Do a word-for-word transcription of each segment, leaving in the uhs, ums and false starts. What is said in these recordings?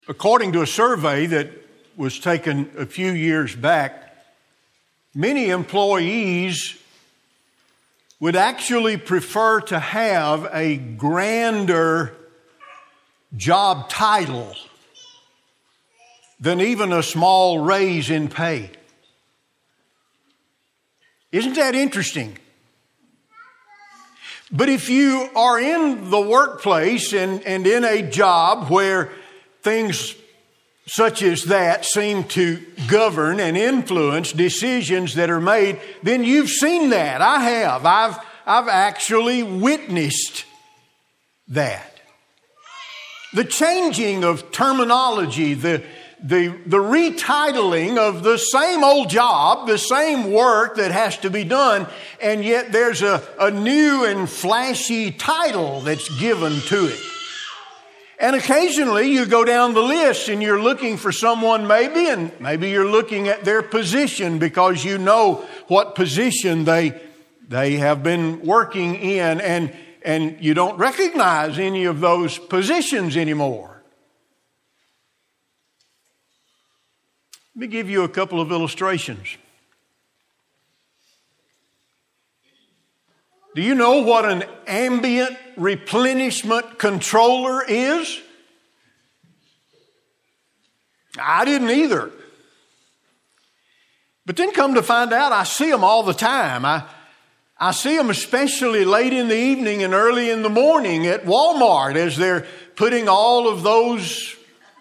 According to a survey that was taken a few years back, many employees would actually prefer to have a grander job title than even a small raise in pay. Isn't that interesting? But if you are in the workplace and, and in a job where things such as that seem to govern and influence decisions that are made, then you've seen that. I have. I've, I've actually witnessed that. The changing of terminology, the, the, the retitling of the same old job, the same work that has to be done, and yet there's a, a new and flashy title that's given to it. And occasionally you go down the list and you're looking for someone maybe, and maybe you're looking at their position because you know what position they, they have been working in, and, and you don't recognize any of those positions anymore. Let me give you a couple of illustrations. Do you know what an ambient replenishment controller is? I didn't either. But then come to find out, I see them all the time. I, I see them especially late in the evening and early in the morning at Walmart as they're putting all of those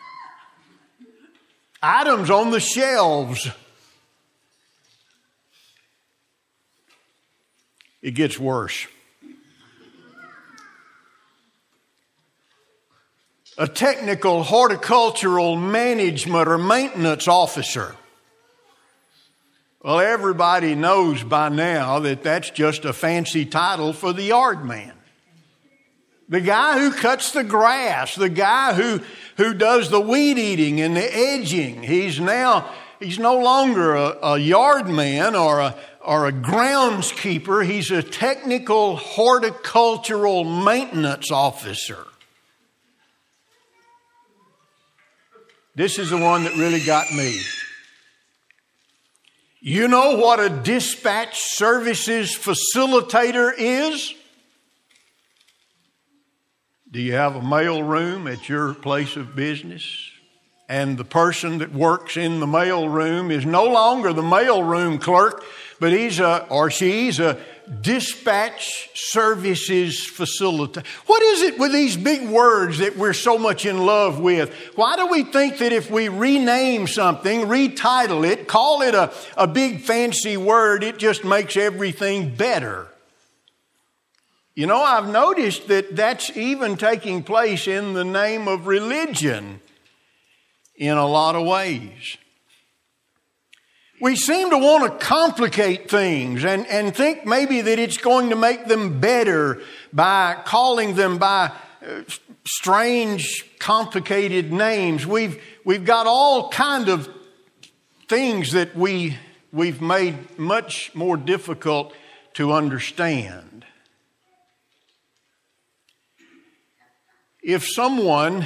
items on the shelves. It gets worse. A technical horticultural management or maintenance officer. Well, everybody knows by now that that's just a fancy title for the yard man. The guy who cuts the grass, the guy who, who does the weed eating and the edging. He's now, he's no longer a, a yard man or a or a groundskeeper. He's a technical horticultural maintenance officer. This is the one that really got me. You know what a dispatch services facilitator is? Do you have a mail room at your place of business? And the person that works in the mail room is no longer the mail room clerk, but he's a, or she's a dispatch services facilitator. What is it with these big words that we're so much in love with? Why do we think that if we rename something, retitle it, call it a, a big fancy word, it just makes everything better? You know, I've noticed that that's even taking place in the name of religion in a lot of ways. We seem to want to complicate things and, and think maybe that it's going to make them better by calling them by uh, strange, complicated names. We've, we've got all kind of things that we, we've made much more difficult to understand. If someone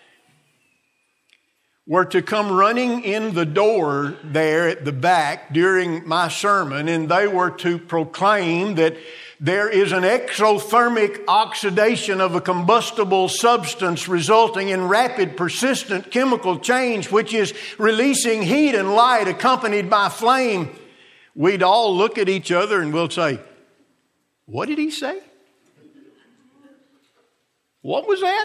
were to come running in the door there at the back during my sermon, and they were to proclaim that there is an exothermic oxidation of a combustible substance resulting in rapid, persistent chemical change, which is releasing heat and light accompanied by flame, we'd all look at each other and we'll say, "What did he say? What was that?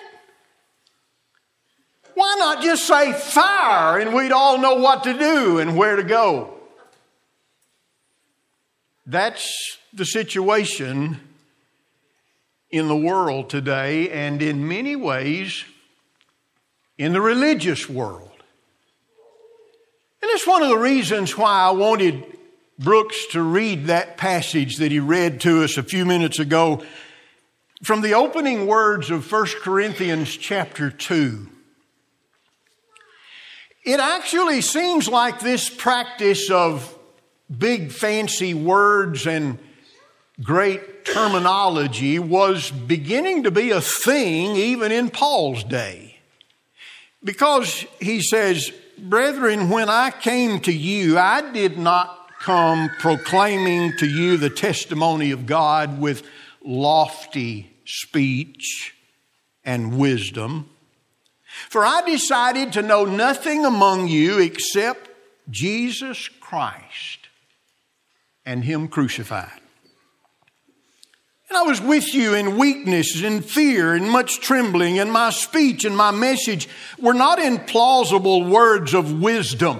Why not just say fire and we'd all know what to do and where to go?" That's the situation in the world today, and in many ways in the religious world. And it's one of the reasons why I wanted Brooks to read that passage that he read to us a few minutes ago from the opening words of First Corinthians chapter two. It actually seems like this practice of big fancy words and great terminology was beginning to be a thing even in Paul's day. Because he says, brethren, when I came to you, I did not come proclaiming to you the testimony of God with lofty speech and wisdom. For I decided to know nothing among you except Jesus Christ and Him crucified. And I was with you in weakness and fear and much trembling, and my speech and my message were not in plausible words of wisdom,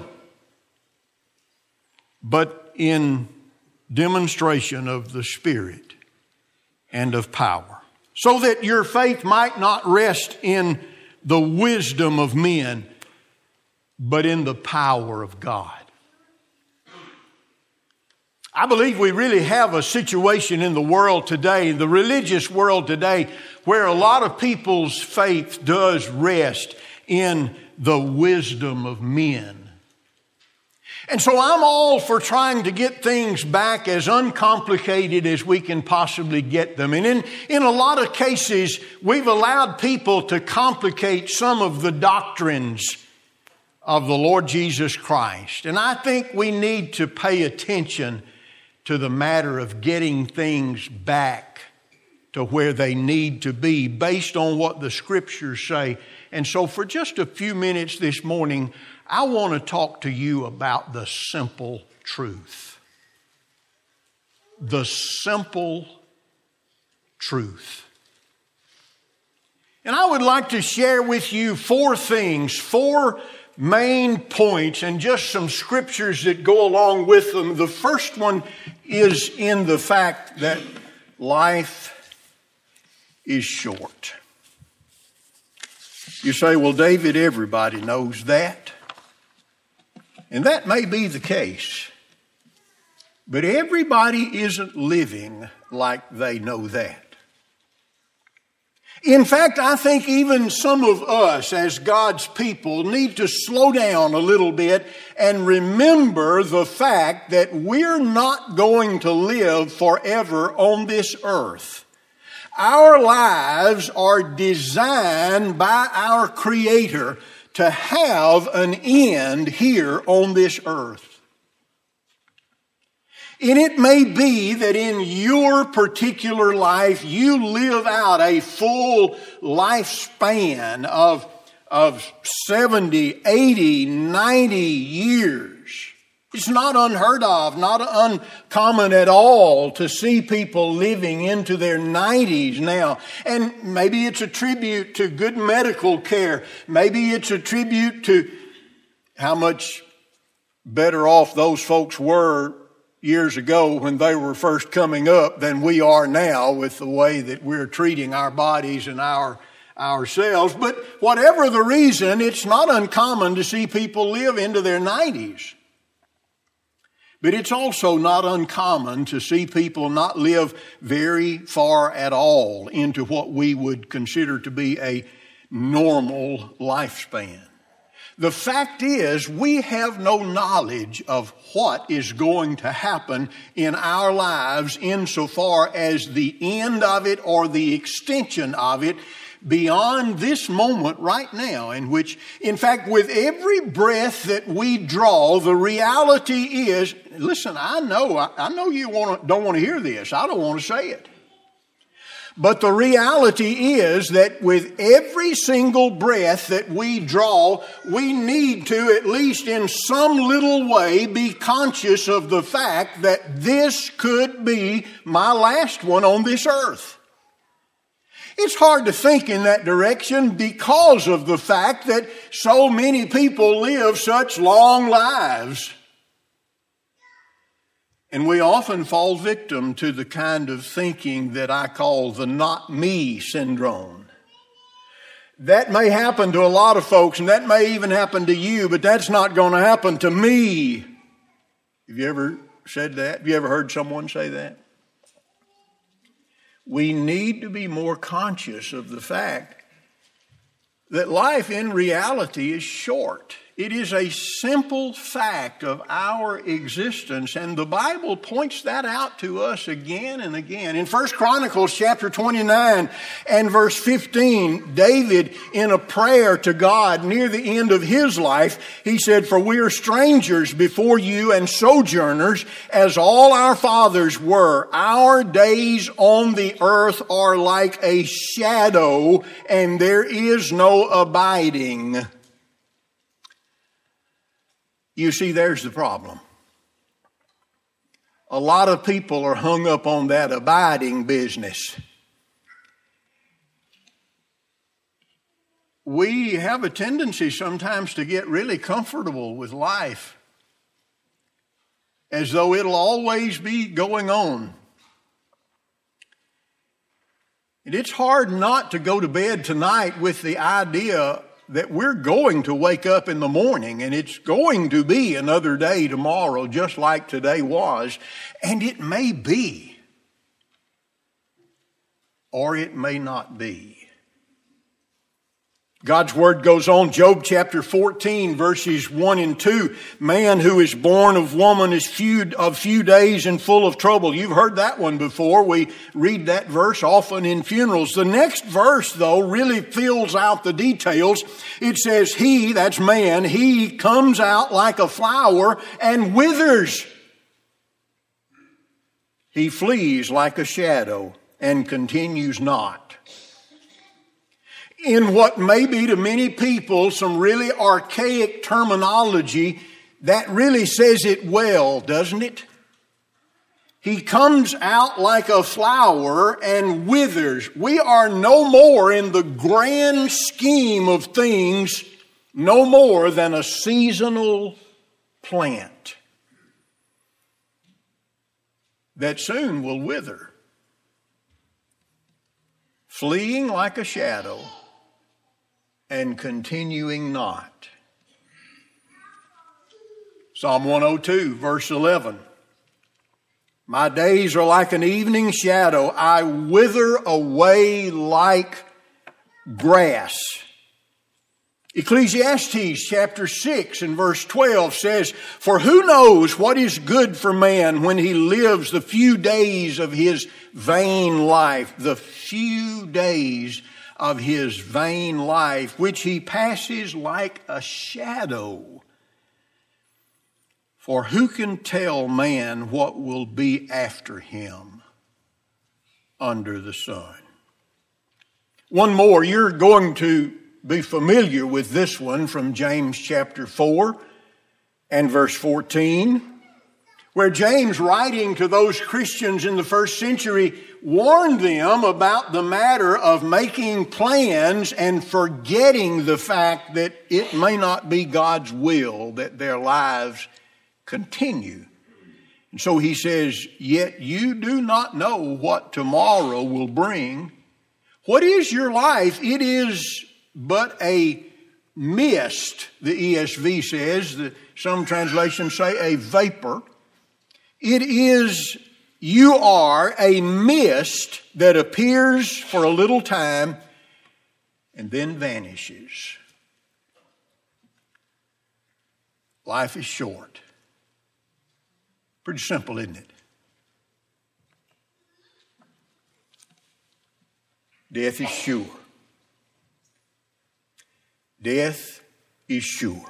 but in demonstration of the Spirit and of power, so that your faith might not rest in the wisdom of men, but in the power of God. I believe we really have a situation in the world today, the religious world today, where a lot of people's faith does rest in the wisdom of men. And so I'm all for trying to get things back as uncomplicated as we can possibly get them. And in, in a lot of cases, we've allowed people to complicate some of the doctrines of the Lord Jesus Christ. And I think we need to pay attention to the matter of getting things back to where they need to be based on what the Scriptures say. And so for just a few minutes this morning, I want to talk to you about the simple truth. The simple truth. And I would like to share with you four things, four main points, and just some scriptures that go along with them. The first one is in the fact that life is short. You say, well, David, everybody knows that. And that may be the case. But everybody isn't living like they know that. In fact, I think even some of us as God's people need to slow down a little bit and remember the fact that we're not going to live forever on this earth. Our lives are designed by our Creator to have an end here on this earth. And it may be that in your particular life, you live out a full lifespan of, of seventy, eighty, ninety years. It's not unheard of, not uncommon at all to see people living into their nineties now. And maybe it's a tribute to good medical care. Maybe it's a tribute to how much better off those folks were years ago when they were first coming up than we are now with the way that we're treating our bodies and our ourselves. But whatever the reason, it's not uncommon to see people live into their nineties. But it's also not uncommon to see people not live very far at all into what we would consider to be a normal lifespan. The fact is, we have no knowledge of what is going to happen in our lives insofar as the end of it or the extension of it beyond this moment right now, in which, in fact, with every breath that we draw, the reality is, listen, I know, I, I know you want to, don't want to hear this. I don't want to say it. But the reality is that with every single breath that we draw, we need to, at least in some little way, be conscious of the fact that this could be my last one on this earth. It's hard to think in that direction because of the fact that so many people live such long lives. And we often fall victim to the kind of thinking that I call the not me syndrome. That may happen to a lot of folks, and that may even happen to you, but that's not going to happen to me. Have you ever said that? Have you ever heard someone say that? We need to be more conscious of the fact that life in reality is short. It is a simple fact of our existence, and the Bible points that out to us again and again. In First Chronicles chapter twenty-nine and verse fifteen, David, in a prayer to God near the end of his life, he said, "For we are strangers before you and sojourners, as all our fathers were. Our days on the earth are like a shadow, and there is no abiding." You see, there's the problem. A lot of people are hung up on that abiding business. We have a tendency sometimes to get really comfortable with life, as though it'll always be going on. And it's hard not to go to bed tonight with the idea that we're going to wake up in the morning and it's going to be another day tomorrow, just like today was. And it may be, or it may not be. God's word goes on, Job chapter fourteen, verses one and two. Man who is born of woman is few, of few days and full of trouble. You've heard that one before. We read that verse often in funerals. The next verse, though, really fills out the details. It says, he, that's man, he comes out like a flower and withers. He flees like a shadow and continues not. In what may be to many people some really archaic terminology, that really says it well, doesn't it? He comes out like a flower and withers. We are no more in the grand scheme of things, no more than a seasonal plant that soon will wither, fleeing like a shadow and continuing not. Psalm one oh two, verse eleven. My days are like an evening shadow. I wither away like grass. Ecclesiastes chapter six and verse twelve says, for who knows what is good for man when he lives the few days of his vain life, the few days of his vain life, which he passes like a shadow. For who can tell man what will be after him under the sun? One more, you're going to be familiar with this one from James chapter four and verse fourteen, where James, writing to those Christians in the first century, warned them about the matter of making plans and forgetting the fact that it may not be God's will that their lives continue. And so he says, yet you do not know what tomorrow will bring. What is your life? It is but a mist, the E S V says. The, some translations say a vapor. It is, you are a mist that appears for a little time and then vanishes. Life is short. Pretty simple, isn't it? Death is sure. Death is sure.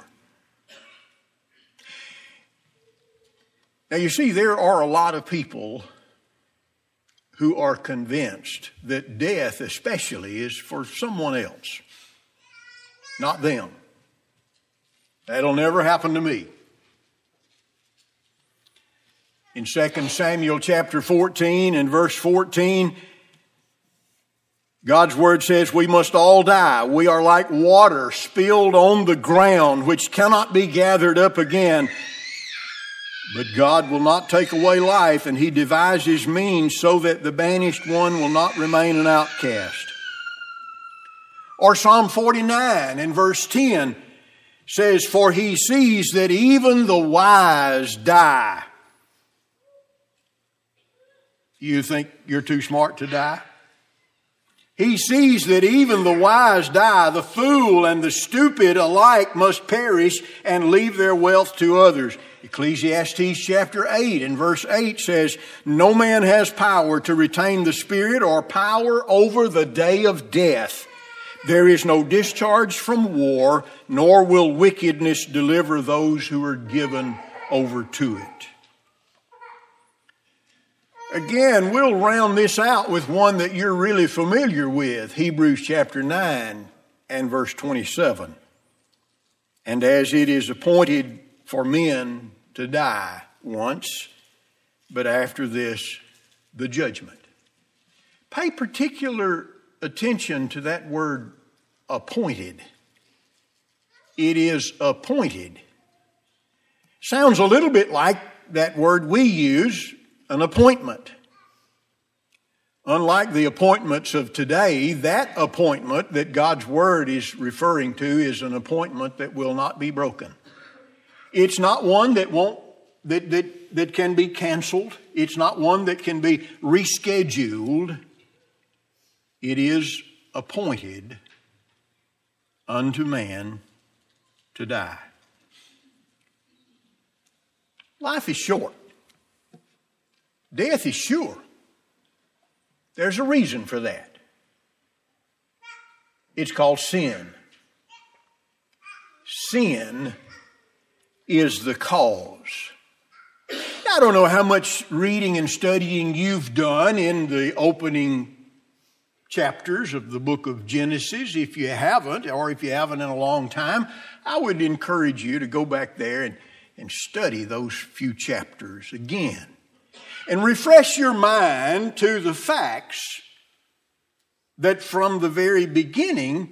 Now you see, there are a lot of people who are convinced that death especially is for someone else, not them. That'll never happen to me. In Second Samuel chapter fourteen and verse fourteen, God's word says we must all die. We are like water spilled on the ground, which cannot be gathered up again. But God will not take away life, and he devises means so that the banished one will not remain an outcast. Or Psalm forty-nine and verse ten says, for he sees that even the wise die. You think you're too smart to die? He sees that even the wise die, the fool and the stupid alike must perish and leave their wealth to others. Ecclesiastes chapter eight and verse eight says, no man has power to retain the spirit or power over the day of death. There is no discharge from war, nor will wickedness deliver those who are given over to it. Again, we'll round this out with one that you're really familiar with, Hebrews chapter nine and verse twenty-seven. And as it is appointed for men to die once, but after this, the judgment. Pay particular attention to that word appointed. It is appointed. Sounds a little bit like that word we use, an appointment. Unlike the appointments of today, that appointment that God's Word is referring to is an appointment that will not be broken. It's not one that won't that that, that can be canceled. It's not one that can be rescheduled. It is appointed unto man to die. Life is short. Death is sure. There's a reason for that. It's called sin. Sin is the cause. I don't know how much reading and studying you've done in the opening chapters of the book of Genesis. If you haven't, or if you haven't in a long time, I would encourage you to go back there and, and study those few chapters again. And refresh your mind to the facts that from the very beginning,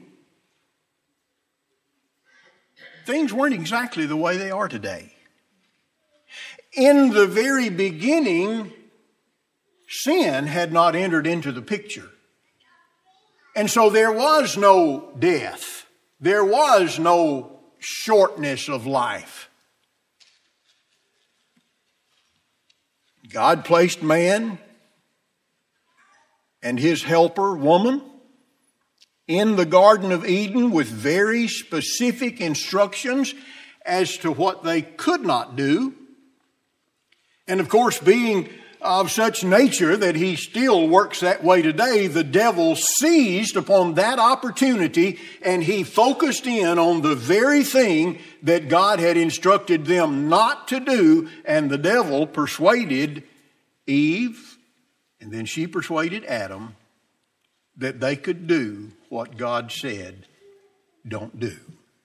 things weren't exactly the way they are today. In the very beginning, sin had not entered into the picture. And so there was no death. There was no shortness of life. God placed man and his helper, woman, in the Garden of Eden with very specific instructions as to what they could not do. And of course, being of such nature that he still works that way today, the devil seized upon that opportunity and he focused in on the very thing that God had instructed them not to do, and the devil persuaded Eve, and then she persuaded Adam that they could do what God said don't do.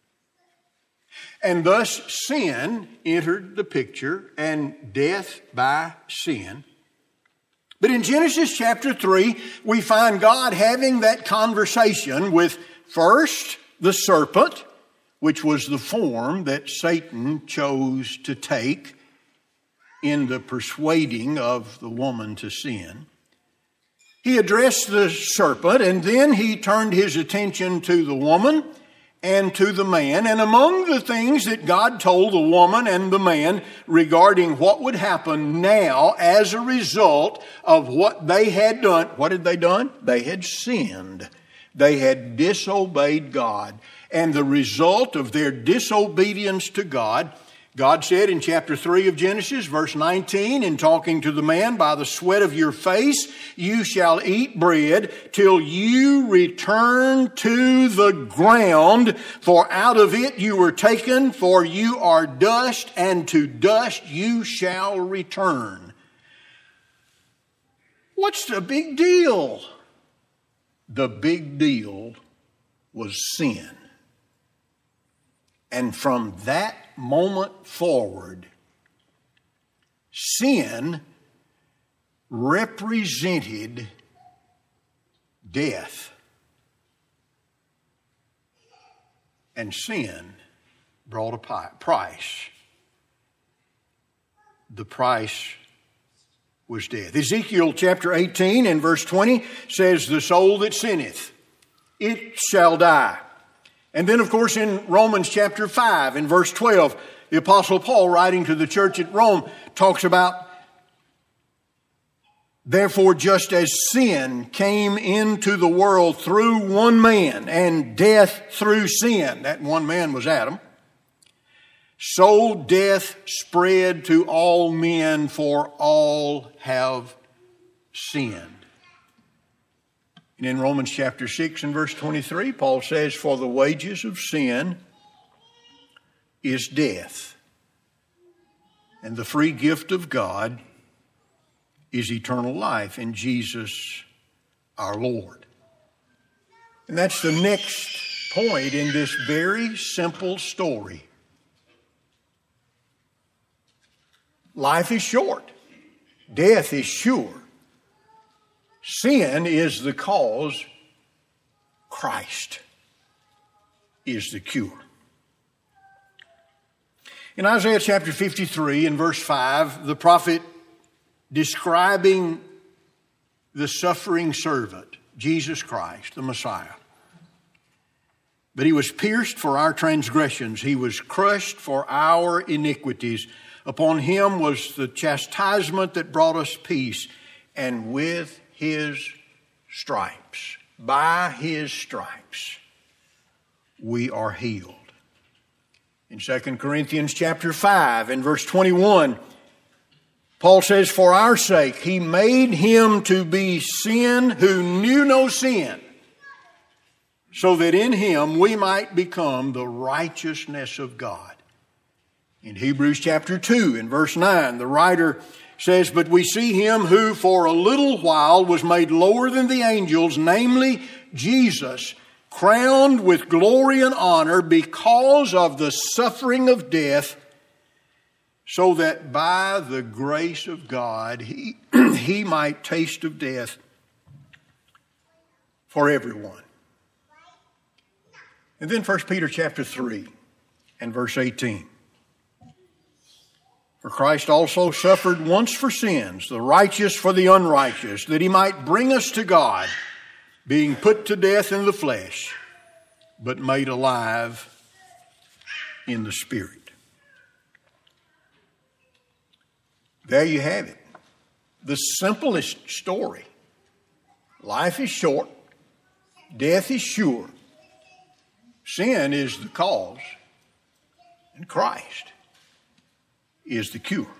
And thus sin entered the picture, and death by sin. But in Genesis chapter three, we find God having that conversation with first the serpent, which was the form that Satan chose to take in the persuading of the woman to sin. He addressed the serpent, and then he turned his attention to the woman and to the man. And among the things that God told the woman and the man regarding what would happen now as a result of what they had done, what had they done? They had sinned. They had disobeyed God. And the result of their disobedience to God, God said in chapter three of Genesis, verse nineteen, in talking to the man, by the sweat of your face you shall eat bread till you return to the ground, for out of it you were taken, for you are dust, and to dust you shall return. What's the big deal? The big deal was sin. And from that moment forward, sin represented death. And sin brought a price. The price was death. Ezekiel chapter eighteen and verse twenty says, the soul that sinneth, it shall die. And then, of course, in Romans chapter five and verse twelve, the Apostle Paul, writing to the church at Rome, talks about Therefore, just as sin came into the world through one man, and death through sin, that one man was Adam, so death spread to all men, for all have sinned. And in Romans chapter six and verse twenty-three, Paul says, for the wages of sin is death, and the free gift of God is eternal life in Jesus our Lord. And that's the next point in this very simple story. Life is short. Death is sure. Sin is the cause. Christ is the cure. In Isaiah chapter fifty-three and verse five, the prophet describing the suffering servant, Jesus Christ, the Messiah. But he was pierced for our transgressions. He was crushed for our iniquities. Upon him was the chastisement that brought us peace. And with his stripes, by his stripes, we are healed. In Second Corinthians chapter five and verse twenty-one, Paul says, for our sake, he made him to be sin who knew no sin, so that in him we might become the righteousness of God. In Hebrews chapter two and verse nine, the writer says, but we see him who for a little while was made lower than the angels, namely Jesus, crowned with glory and honor because of the suffering of death, so that by the grace of God he, he might taste of death for everyone. And then First Peter chapter three and verse eighteen. For Christ also suffered once for sins, the righteous for the unrighteous, that he might bring us to God, being put to death in the flesh, but made alive in the Spirit. There you have it. The simplest story. Life is short. Death is sure. Sin is the cause. And Christ is the cure.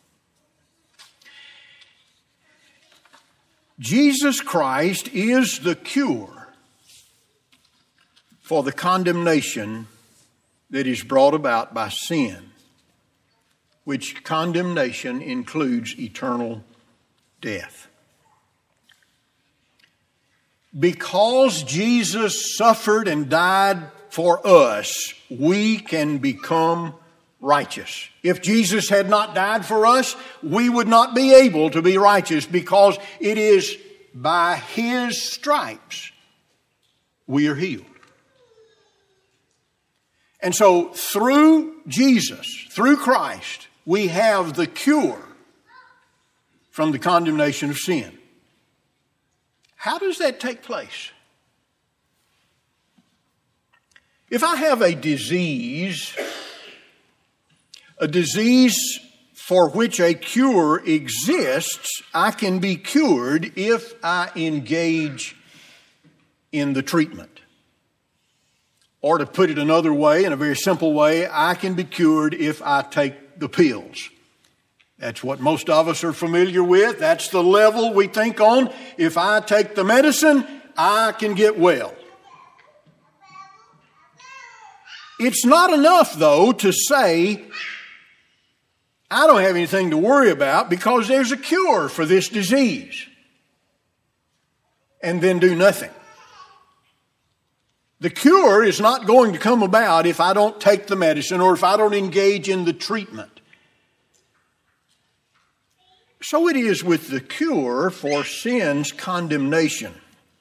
Jesus Christ is the cure for the condemnation that is brought about by sin, which condemnation includes eternal death. Because Jesus suffered and died for us, we can become righteous. If Jesus had not died for us, we would not be able to be righteous, because it is by his stripes we are healed. And so through Jesus, through Christ, we have the cure from the condemnation of sin. How does that take place? If I have a disease, a disease for which a cure exists, I can be cured if I engage in the treatment. Or to put it another way, in a very simple way, I can be cured if I take the pills. That's what most of us are familiar with. That's the level we think on. If I take the medicine, I can get well. It's not enough, though, to say, I don't have anything to worry about because there's a cure for this disease, and then do nothing. The cure is not going to come about if I don't take the medicine or if I don't engage in the treatment. So it is with the cure for sin's condemnation.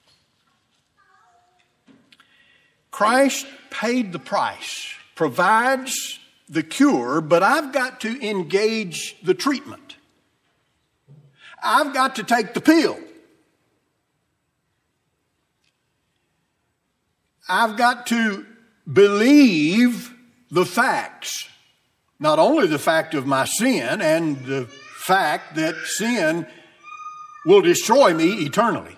Christ paid the price, provides the cure, but I've got to engage the treatment. I've got to take the pill. I've got to believe the facts, not only the fact of my sin and the fact that sin will destroy me eternally.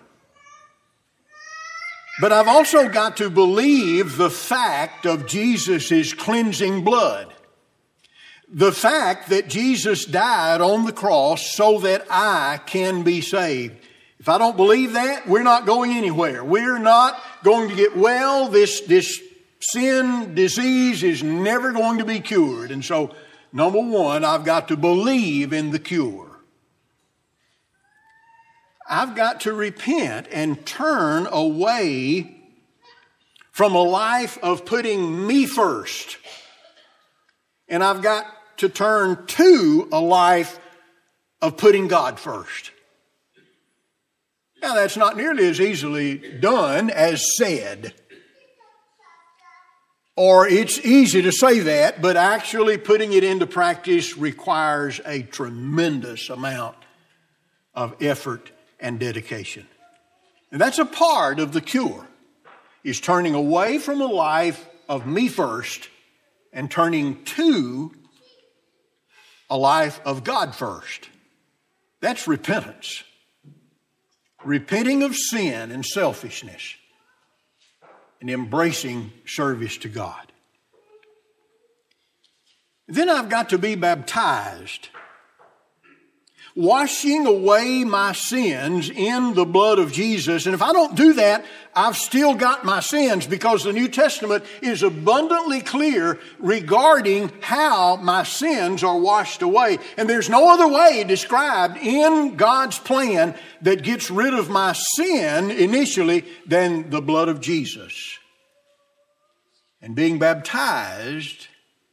But I've also got to believe the fact of Jesus' cleansing blood. The fact that Jesus died on the cross so that I can be saved. If I don't believe that, we're not going anywhere. We're not going to get well. This, this sin disease is never going to be cured. And so, number one, I've got to believe in the cure. I've got to repent and turn away from a life of putting me first. And I've got to turn to a life of putting God first. Now, that's not nearly as easily done as said. Or it's easy to say that, but actually putting it into practice requires a tremendous amount of effort and dedication. And that's a part of the cure, is turning away from a life of me first and turning to a life of God first. That's repentance. Repenting of sin and selfishness and embracing service to God. Then I've got to be baptized, washing away my sins in the blood of Jesus. And if I don't do that, I've still got my sins, because the New Testament is abundantly clear regarding how my sins are washed away. And there's no other way described in God's plan that gets rid of my sin initially than the blood of Jesus. And being baptized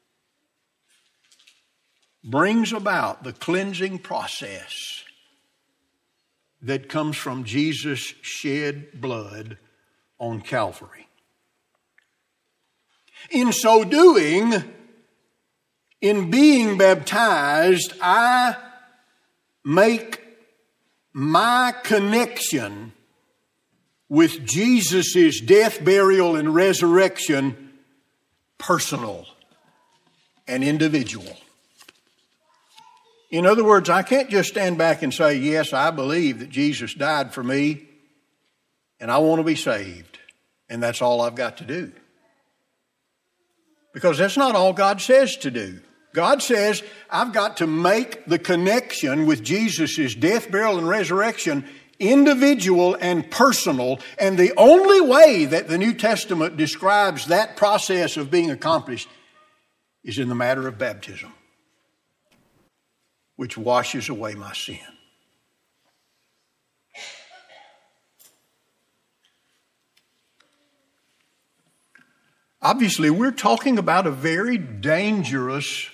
brings about the cleansing process that comes from Jesus' shed blood on Calvary. In so doing, in being baptized, I make my connection with Jesus' death, burial, and resurrection personal and individual. In other words, I can't just stand back and say, yes, I believe that Jesus died for me and I want to be saved, and that's all I've got to do. Because that's not all God says to do. God says, I've got to make the connection with Jesus' death, burial, and resurrection individual and personal. And the only way that the New Testament describes that process of being accomplished is in the matter of baptism, which washes away my sin. Obviously, we're talking about a very dangerous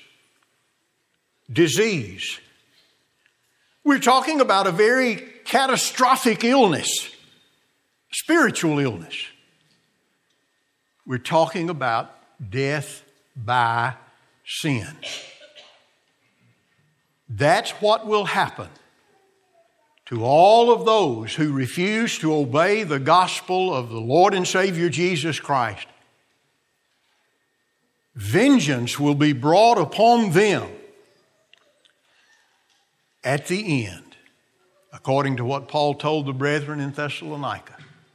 disease. We're talking about a very catastrophic illness, spiritual illness. We're talking about death by sin. That's what will happen to all of those who refuse to obey the gospel of the Lord and Savior Jesus Christ. Vengeance will be brought upon them at the end, according to what Paul told the brethren in Thessalonica.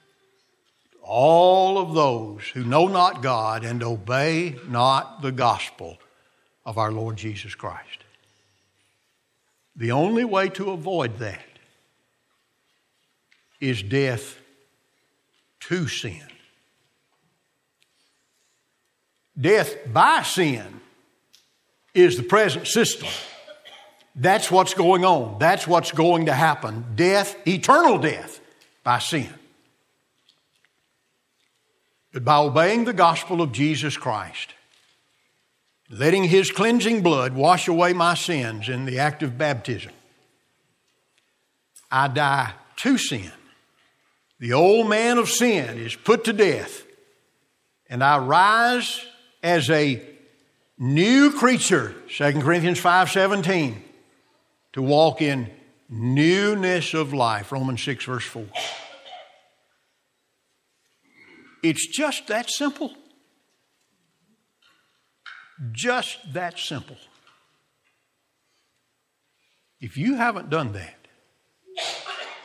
All of those who know not God and obey not the gospel of our Lord Jesus Christ. The only way to avoid that is death to sin. Death by sin is the present system. That's what's going on. That's what's going to happen. Death, eternal death by sin. But by obeying the gospel of Jesus Christ, letting His cleansing blood wash away my sins in the act of baptism, I die to sin. The old man of sin is put to death, and I rise as a new creature, Second Corinthians five seventeen, to walk in newness of life, Romans six verse four. It's just that simple. Just that simple. If you haven't done that,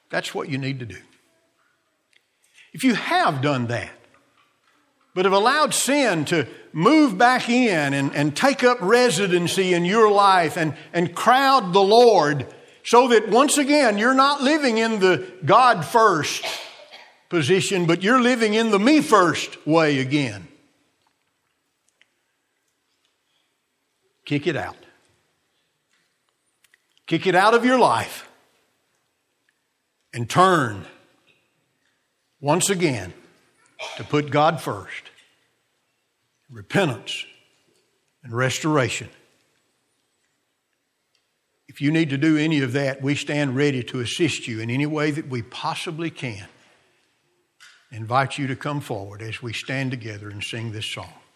That's what you need to do. If you have done that, but have allowed sin to move back in and, and take up residency in your life and, and crowd the Lord, so that once again you're not living in the God first position, but you're living in the me first way again. Kick it out. Kick it out of your life and turn once again to put God first. Repentance and restoration. If you need to do any of that, we stand ready to assist you in any way that we possibly can. I invite you to come forward as we stand together and sing this song.